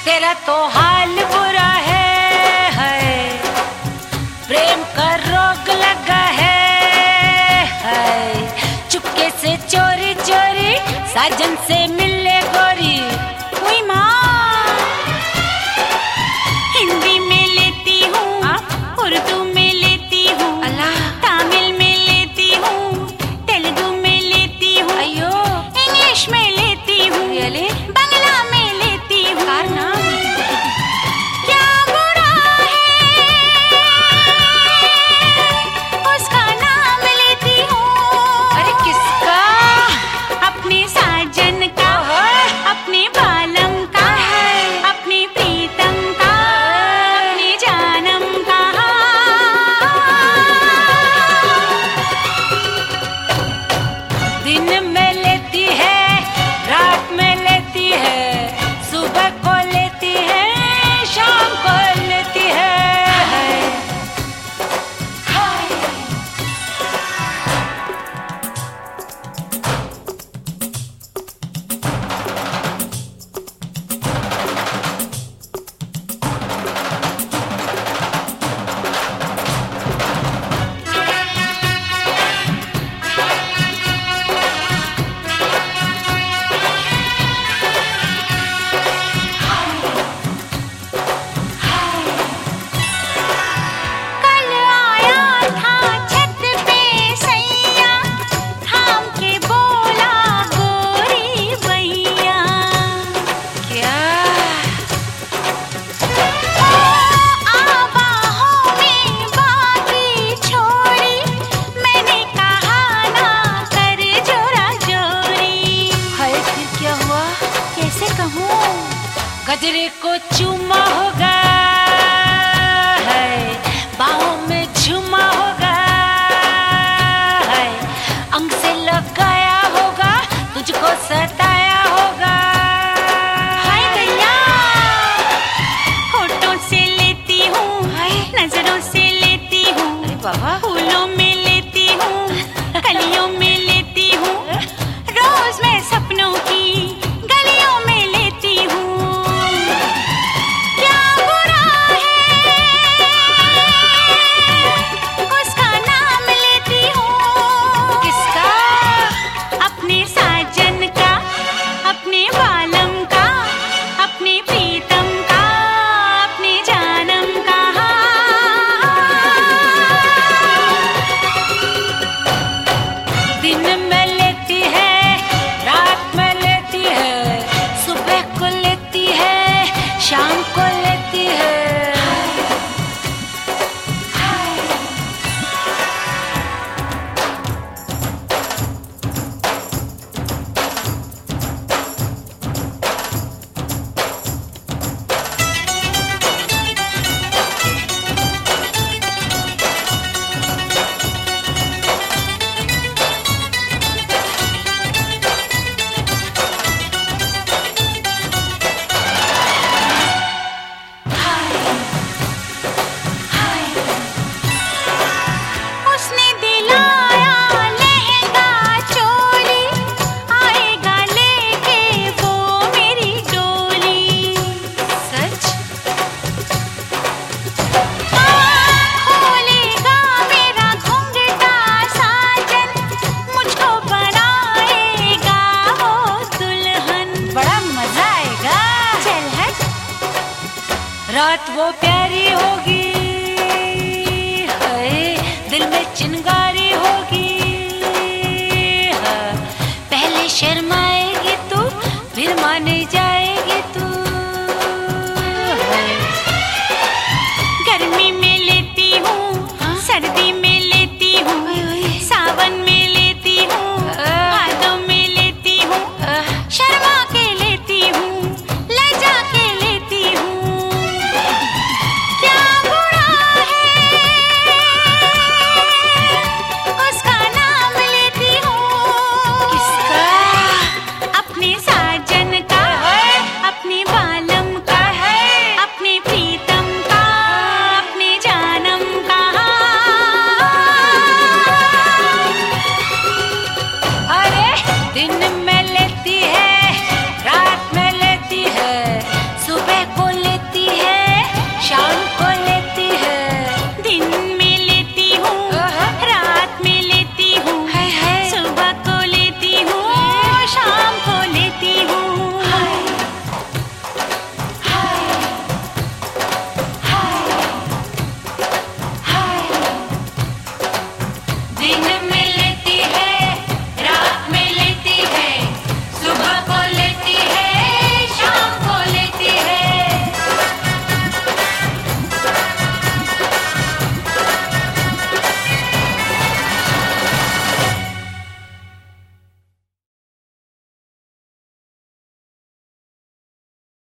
तेरा तो हाल बुरा है, प्रेम का रोग लगा है। चुपके से चोरी चोरी साजन से मिले गोरी। हुई माँ हिंदी में लेती हूँ, उर्दू में लेती हूँ, तमिल में लेती हूँ, तेलुगु में लेती हूँ, अयो इंग्लिश में लेती हूँ, बंगला में लेती हूँ। क्या बुरा है उसका नाम लेती हूँ। अरे किसका? अपने साजन का, अपने बालम का, अपने प्रीतम का, अपने जानम का। दिन में लेती है, रात में लेती है, सुबह को लेती है, शाम को लेती है। कल आया था छत पे सैया, थाम के बोला गोरी भैया। क्या? बाहों में बागी छोड़ी, मैंने कहा ना कर जोरा जोरी। हाय फिर क्या हुआ? कैसे कहूँ? गजरे को चूमा होगा, बाहों में झूमा होगा, अंग से लगाया होगा, तुझको सताया होगा। हाय दैया, होठों से लेती हूँ, नजरों से लेती हूँ, अरे बाबा, फूलों में लेती हूँ, कलियों में लेती हूँ, रोज मैं सपनों की गलियों में लेती हूँ। क्या बुरा है उसका नाम लेती हूँ। किसका? अपने साजन का, अपने बालम का, अपने प्रीतम का, अपने जानम का। दिन में लेती है, रात में लेती है, सुबह को लेती है, शाम को लेती है। उसने दिलाया लहंगा चोली, आएगा लेके वो मेरी डोली। सच? खोलेगा मेरा घुंघटा साजन, मुझको बनाएगा वो दुल्हन। बड़ा मजा आएगा। चल हट। रात वो प्यारी होगी,